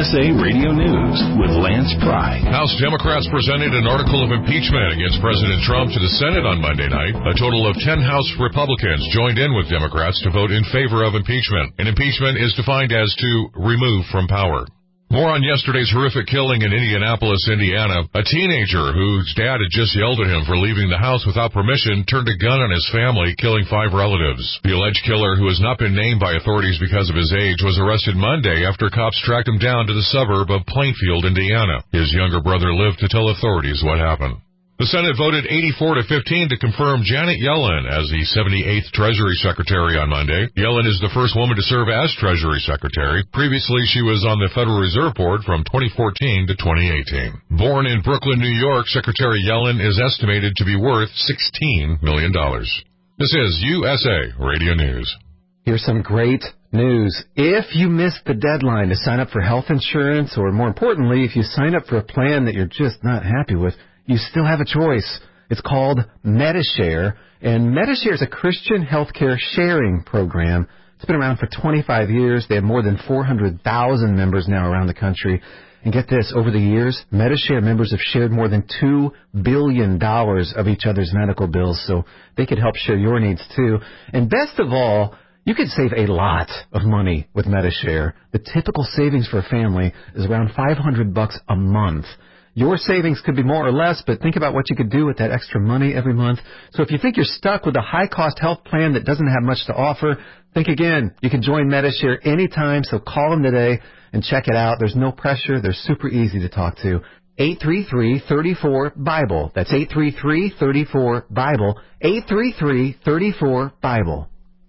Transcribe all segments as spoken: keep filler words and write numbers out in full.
S A Radio News with Lance Pry. House Democrats presented an article of impeachment against President Trump to the Senate on Monday night. A total of ten House Republicans joined in with Democrats to vote in favor of impeachment. And impeachment is defined as to remove from power. More on yesterday's horrific killing in Indianapolis, Indiana. A teenager whose dad had just yelled at him for leaving the house without permission turned a gun on his family, killing five relatives. The alleged killer, who has not been named by authorities because of his age, was arrested Monday after cops tracked him down to the suburb of Plainfield, Indiana. His younger brother lived to tell authorities what happened. The Senate voted eighty-four to fifteen to confirm Janet Yellen as the seventy-eighth Treasury Secretary on Monday. Yellen is the first woman to serve as Treasury Secretary. Previously, she was on the Federal Reserve Board from twenty fourteen to twenty eighteen. Born in Brooklyn, New York, Secretary Yellen is estimated to be worth sixteen million dollars. This is U S A Radio News. Here's some great news. If you missed the deadline to sign up for health insurance, or more importantly, if you sign up for a plan that you're just not happy with, you still have a choice. It's called Medi-Share, and Medi-Share is a Christian healthcare sharing program. It's been around for twenty-five years. They have more than four hundred thousand members now around the country. And get this, over the years, Medi-Share members have shared more than two billion dollars of each other's medical bills, so they could help share your needs too. And best of all, you could save a lot of money with Medi-Share. The typical savings for a family is around five hundred bucks a month. Your savings could be more or less, but think about what you could do with that extra money every month. So if you think you're stuck with a high-cost health plan that doesn't have much to offer, think again. You can join Medi-Share anytime, so call them today and check it out. There's no pressure. They're super easy to talk to. eight three three, three four, BIBLE. That's eight three three, three four, BIBLE. eight three three, three four, BIBLE.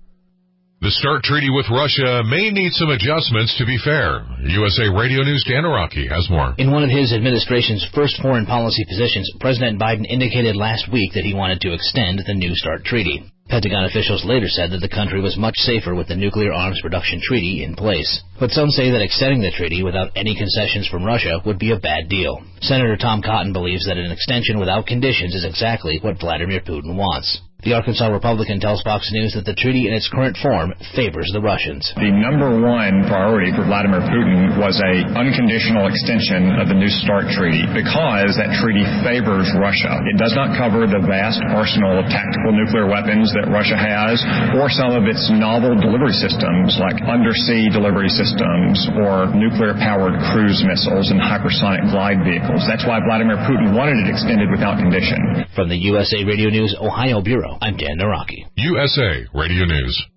The START treaty with Russia may need some adjustments to be fair. U S A Radio News' Dan Araki has more. In one of his administration's first foreign policy positions, President Biden indicated last week that he wanted to extend the new START treaty. Pentagon officials later said that the country was much safer with the nuclear arms reduction treaty in place. But some say that extending the treaty without any concessions from Russia would be a bad deal. Senator Tom Cotton believes that an extension without conditions is exactly what Vladimir Putin wants. The Arkansas Republican tells Fox News that the treaty in its current form favors the Russians. The number one priority for Vladimir Putin was a unconditional extension of the New START treaty because that treaty favors Russia. It does not cover the vast arsenal of tactical nuclear weapons that Russia has, or some of its novel delivery systems like undersea delivery systems or nuclear-powered cruise missiles and hypersonic glide vehicles. That's why Vladimir Putin wanted it extended without condition. From the U S A Radio News Ohio Bureau, I'm Dan Naraki. U S A Radio News.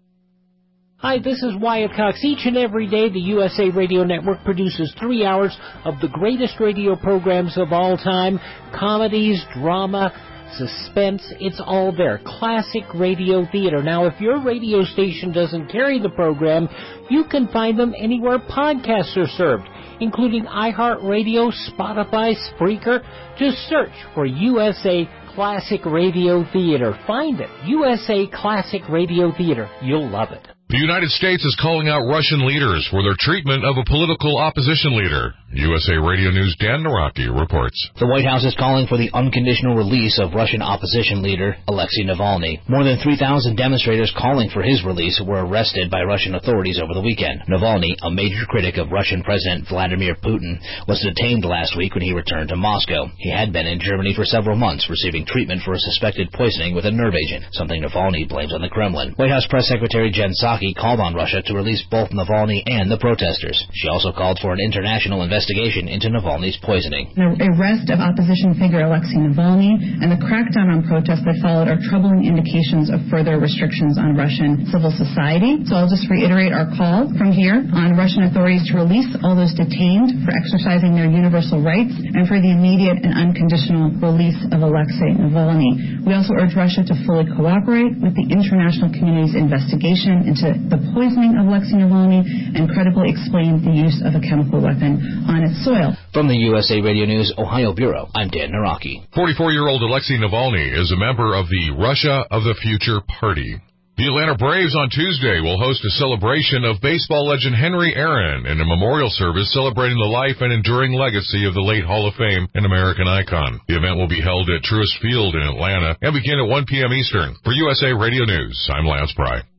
Hi, this is Wyatt Cox. Each and every day, the U S A Radio Network produces three hours of the greatest radio programs of all time. Comedies, drama, suspense, it's all there. Classic radio theater. Now, if your radio station doesn't carry the program, you can find them anywhere podcasts are served, including iHeartRadio, Spotify, Spreaker. Just search for U S A Classic Radio Theater. Find it. U S A Classic Radio Theater. You'll love it. The United States is calling out Russian leaders for their treatment of a political opposition leader. U S A Radio News' Dan Naraki reports. The White House is calling for the unconditional release of Russian opposition leader Alexei Navalny. More than three thousand demonstrators calling for his release were arrested by Russian authorities over the weekend. Navalny, a major critic of Russian President Vladimir Putin, was detained last week when he returned to Moscow. He had been in Germany for several months, receiving treatment for a suspected poisoning with a nerve agent, something Navalny blames on the Kremlin. White House Press Secretary Jen Psaki called on Russia to release both Navalny and the protesters. She also called for an international investigation into Navalny's poisoning. The arrest of opposition figure Alexei Navalny and the crackdown on protests that followed are troubling indications of further restrictions on Russian civil society. So I'll just reiterate our call from here on Russian authorities to release all those detained for exercising their universal rights and for the immediate and unconditional release of Alexei Navalny. We also urge Russia to fully cooperate with the international community's investigation into the poisoning of Alexei Navalny and credibly explain the use of a chemical weapon on its soil. From the U S A Radio News Ohio Bureau, I'm Dan Naraki. forty-four-year-old Alexei Navalny is a member of the Russia of the Future Party. The Atlanta Braves on Tuesday will host a celebration of baseball legend Henry Aaron and a memorial service celebrating the life and enduring legacy of the late Hall of Fame and American icon. The event will be held at Truist Field in Atlanta and begin at one p.m. Eastern. For U S A Radio News, I'm Lance Pry.